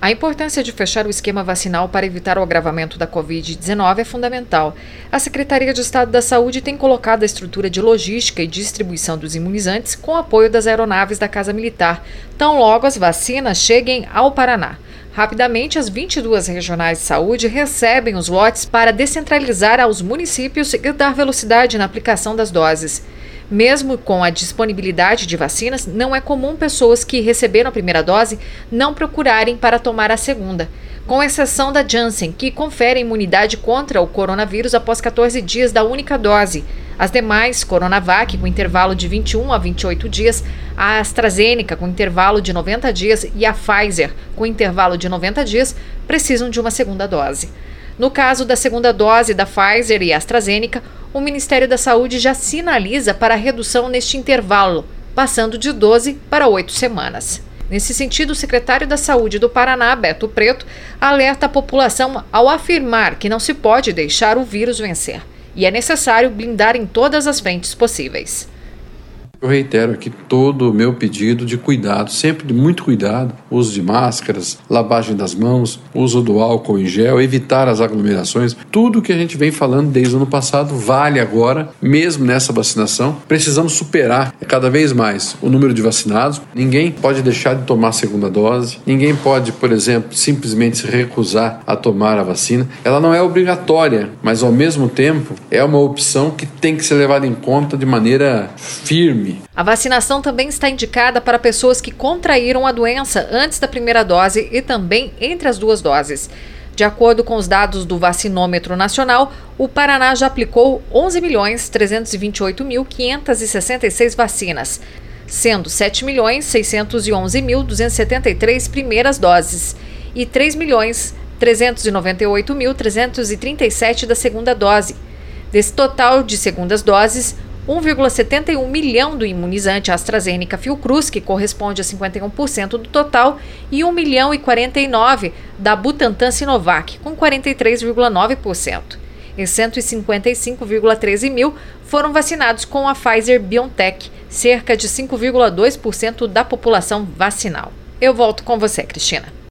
A importância de fechar o esquema vacinal para evitar o agravamento da Covid-19 é fundamental. A Secretaria de Estado da Saúde tem colocado a estrutura de logística e distribuição dos imunizantes com apoio das aeronaves da Casa Militar, tão logo as vacinas cheguem ao Paraná. Rapidamente, as 22 regionais de saúde recebem os lotes para descentralizar aos municípios e dar velocidade na aplicação das doses. Mesmo com a disponibilidade de vacinas, não é comum pessoas que receberam a primeira dose não procurarem para tomar a segunda, com exceção da Janssen, que confere imunidade contra o coronavírus após 14 dias da única dose. As demais, Coronavac, com intervalo de 21 a 28 dias, a AstraZeneca, com intervalo de 90 dias, e a Pfizer, com intervalo de 90 dias, precisam de uma segunda dose. No caso da segunda dose da Pfizer e AstraZeneca, o Ministério da Saúde já sinaliza para a redução neste intervalo, passando de 12 para 8 semanas. Nesse sentido, o secretário da Saúde do Paraná, Beto Preto, alerta a população ao afirmar que não se pode deixar o vírus vencer e é necessário blindar em todas as frentes possíveis. Eu reitero aqui todo o meu pedido de cuidado, sempre de muito cuidado, uso de máscaras, lavagem das mãos, uso do álcool em gel, evitar as aglomerações. Tudo que a gente vem falando desde o ano passado vale agora, mesmo nessa vacinação. Precisamos superar cada vez mais o número de vacinados. Ninguém pode deixar de tomar a segunda dose. Ninguém pode, por exemplo, simplesmente se recusar a tomar a vacina. Ela não é obrigatória, mas ao mesmo tempo é uma opção que tem que ser levada em conta de maneira firme. A vacinação também está indicada para pessoas que contraíram a doença antes da primeira dose e também entre as duas doses. De acordo com os dados do Vacinômetro Nacional, o Paraná já aplicou 11.328.566 vacinas, sendo 7.611.273 primeiras doses e 3.398.337 da segunda dose. Desse total de segundas doses, 1,71 milhão do imunizante AstraZeneca Fiocruz, que corresponde a 51% do total, e 1.049.000 da Butantan Sinovac, com 43,9%. E 155,13 mil foram vacinados com a Pfizer-BioNTech, cerca de 5,2% da população vacinal. Eu volto com você, Cristina.